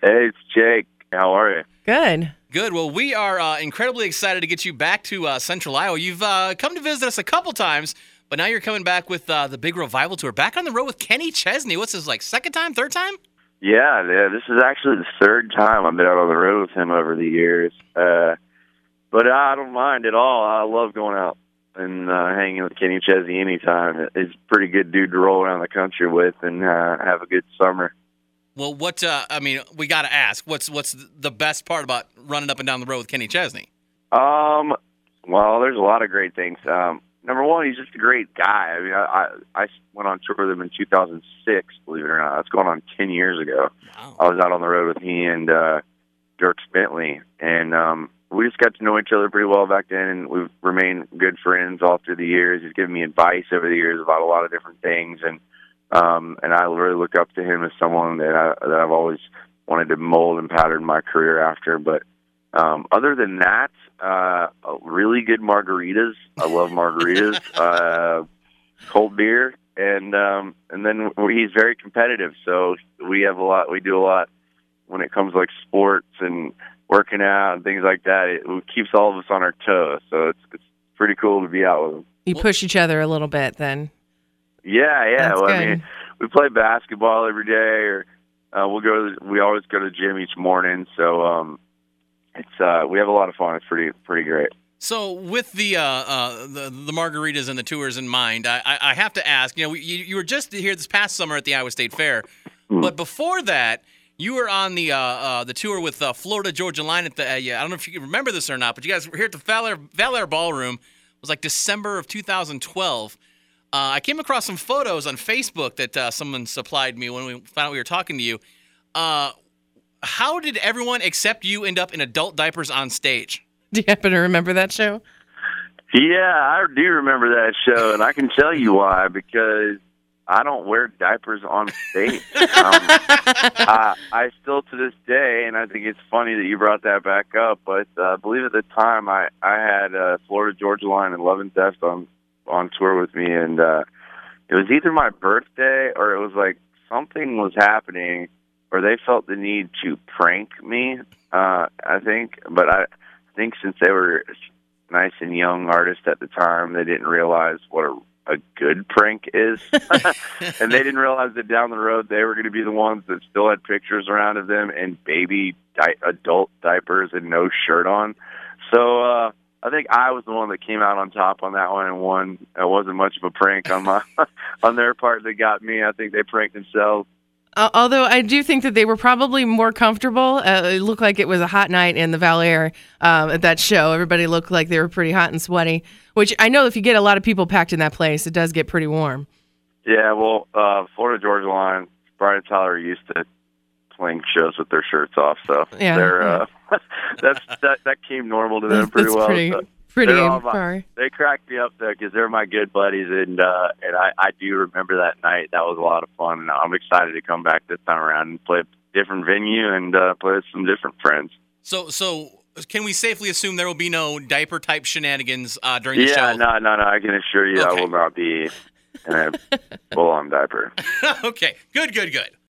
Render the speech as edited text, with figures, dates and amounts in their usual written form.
Hey, it's Jake. How are you? Good. Good. Well, we are incredibly excited to get you back to Central Iowa. You've come to visit us a couple times, but now you're coming back with the Big Revival Tour. Back on the road with Kenny Chesney. What's this, like second time, third time? Yeah, this is actually the third time I've been out on the road with him over the years. But I don't mind at all. I love going out and hanging with Kenny Chesney anytime. He's a pretty good dude to roll around the country with and have a good summer. Well, we got to ask, what's the best part about running up and down the road with Kenny Chesney? Well, there's a lot of great things. Number one, he's just a great guy. I mean, I went on tour with him in 2006, believe it or not. That's going on 10 years ago. Wow. I was out on the road with he and Dirk Bentley, and we just got to know each other pretty well back then, and we've remained good friends all through the years. He's given me advice over the years about a lot of different things, and I really look up to him as someone that I've always wanted to mold and pattern my career after. But other than that, really good margaritas. I love margaritas, cold beer, and then he's very competitive. So we do a lot when it comes to like sports and working out and things like that. It keeps all of us on our toes. So it's pretty cool to be out with him. You push each other a little bit then. Yeah. That's Well, good. I mean, we play basketball every day, or we always go to the gym each morning. So we have a lot of fun. It's pretty great. So with the margaritas and the tours in mind, I have to ask. You were just here this past summer at the Iowa State Fair, but before that, you were on the tour with Florida Georgia Line at the. I don't know if you can remember this or not, but you guys were here at the Valair Ballroom. It was like December of 2012. I came across some photos on Facebook that someone supplied me when we found out we were talking to you. How did everyone except you end up in adult diapers on stage? Do you happen to remember that show? Yeah, I do remember that show, and I can tell you why, because I don't wear diapers on stage. I still, to this day, and I think it's funny that you brought that back up, but I believe at the time I had Florida Georgia Line and Love and Theft on tour with me, and it was either my birthday or it was like something was happening where they felt the need to prank me, I think. But I think since they were nice and young artists at the time, they didn't realize what a good prank is. And they didn't realize that down the road they were going to be the ones that still had pictures around of them in baby adult diapers and no shirt on. So I think I was the one that came out on top on that one and won. It wasn't much of a prank on their part that got me. I think they pranked themselves. Although I do think that they were probably more comfortable. It looked like it was a hot night in the Valair at that show. Everybody looked like they were pretty hot and sweaty, which I know if you get a lot of people packed in that place, it does get pretty warm. Yeah, well, Florida Georgia Line, Brian Tyler are used to playing shows with their shirts off, so they're that came normal to them pretty well. Pretty They cracked me up though because they're my good buddies, and I do remember that night. That was a lot of fun, and I'm excited to come back this time around and play a different venue and play with some different friends. So can we safely assume there will be no diaper type shenanigans during the show? Yeah, no. I can assure you, Okay. I will not be in a full-on diaper. Okay, good.